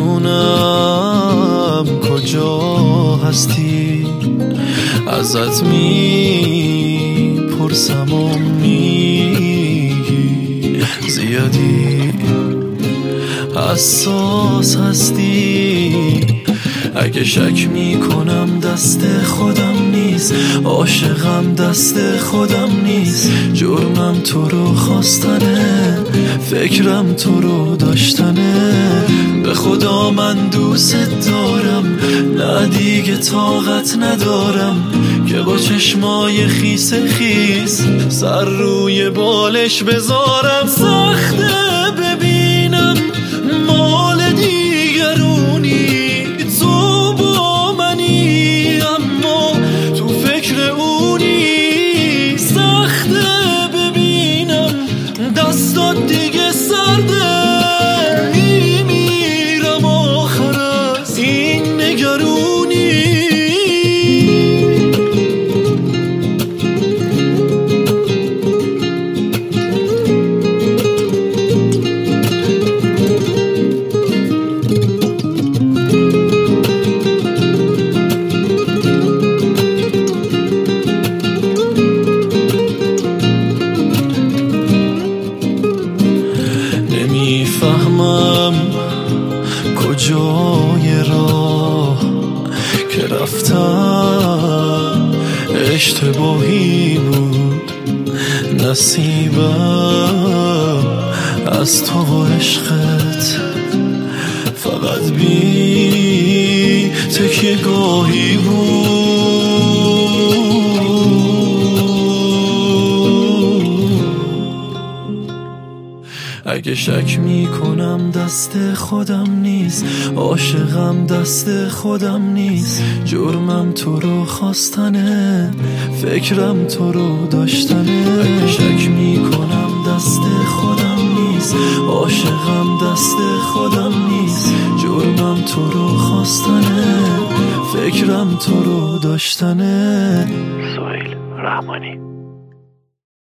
نمیدونم کجا هستی، ازت میپرسم و میگی زیادی حساس هستی. اگه شک میکنم دست خودم نیست، عاشقم دست خودم نیست. جرمم تو رو خواستنه، فکرم تو رو داشتنه. به خدا من دوست دارم، نه دیگه طاقت ندارم که با چشمای خیس خیس سر روی بالش بذارم. سخته ببینم مال دیگرونی، تو با منی اما تو فکر اونی. سخته ببینم دستات دیگه سرده، میمیرم آخر از این نگرونی. نمیفهمم کجای راه که رفتم اشتباهی بود. نصیبم از تو و عشقت فقط بی تکیه گاهی بود. اگه شک میکنم دست خودم نیست، عاشقم دست خودم نیست. جرمم تو رو خواستنه، فکرم تو رو داشتنه. اگه شک میکنم دست خودم نیست، عاشقم دست خودم نیست. جرمم تو رو خواستنه، فکرم تو رو داشتنه. سهیل رحمانی.